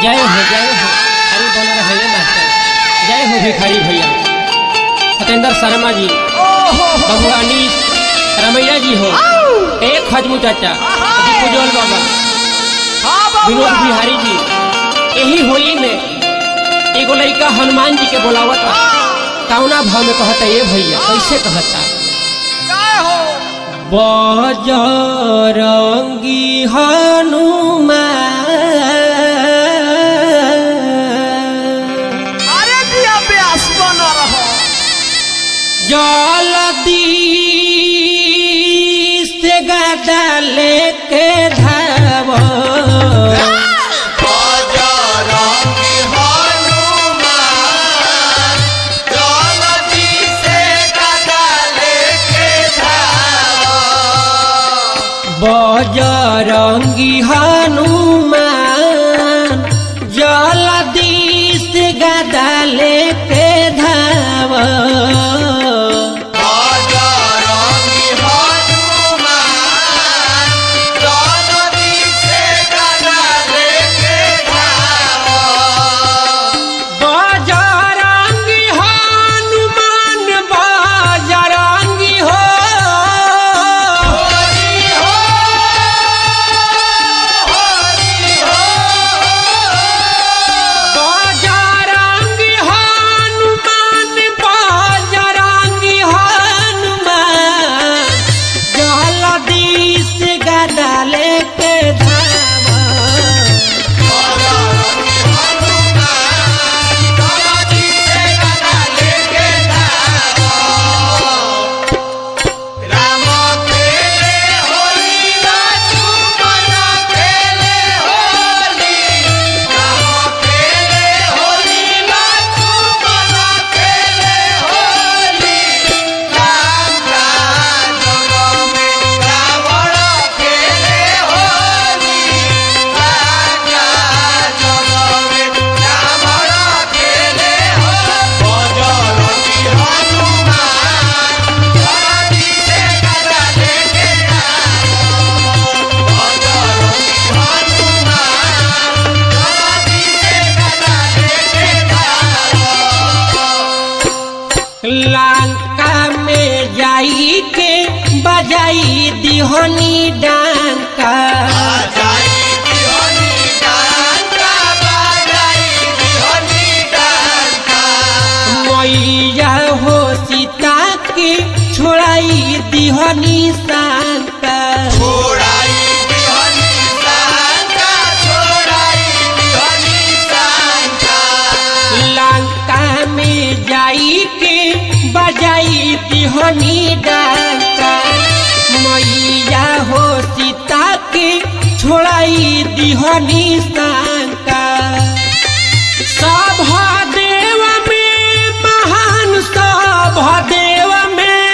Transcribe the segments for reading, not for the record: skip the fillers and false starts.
जय हो अरे बना रहे मास्टर। जय हो भिखारी भैया सत्येंद्र शर्मा जी, बबुआ अनीस रमैया जी हो, एक खजमू चाचा, पुजोल बाबा, विनोद बिहारी जी। यही होली में एगो लड़का हनुमान जी के बोलावत कौना भाव में कहता ये भैया, कैसे कहता? बजरंगी हनुमान जल्दी से गदा लेके धाव, बजरंगी हनुमान जल्दी से गदा लेके धाव, बजरंगी हनुमान जल्दी से गदा लेके धाव, लंका में जाई के बजाई दिहनी डंका, मैया हो सीता के छोड़ाई दिहनी शंका, लंका में जाई के बजाई दिहनी डंका, मैया हो सीता के छोड़ाई दिहनी शंका। सभदेव में महान सभदेव में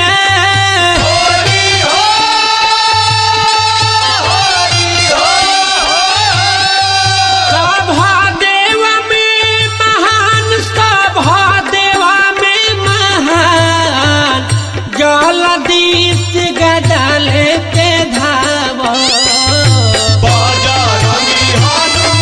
सभदेव में महान सभदेव में महान जल्दी से गदा लेके धाव, बजरंगी हनुमान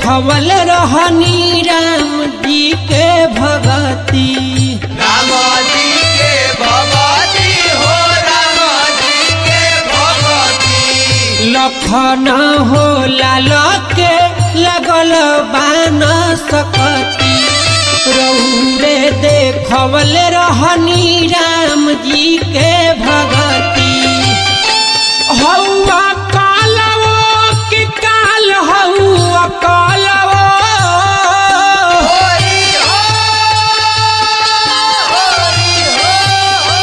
देखवल रहनी राम जी के भगती राम जी के भगती हो राम जी के भगती लखन हो लाल के लगल बान सकती रौरे देखवल रहनी राम जी के भगती हौआ कालवो कि काल हौआ कालवो होरी हो होरी हो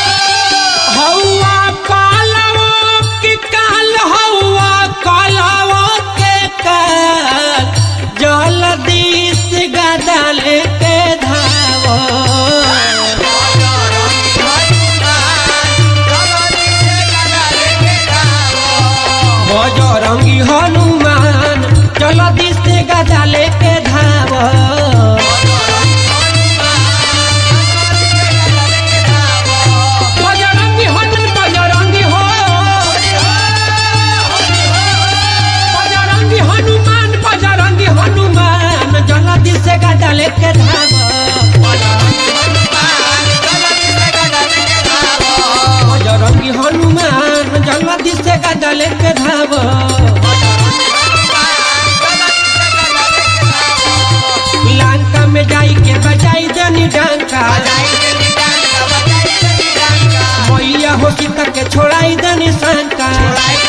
हौआ कालवो कि काल हौआ कालवो के काल जलदीस गदल के धावो बजरंगी हनुमान जल्दी से गदा लेके धावो बजरंगी हनुमान बजरंगी हो बजरंगी हनुमान जल्दी से गदा लेके धावो बजरंगी हनुमान जल्दी से गदा लेके धावो लंका में जाई के बजाई जनी डंका मैया हो सीता के छोड़ाई दनी शंका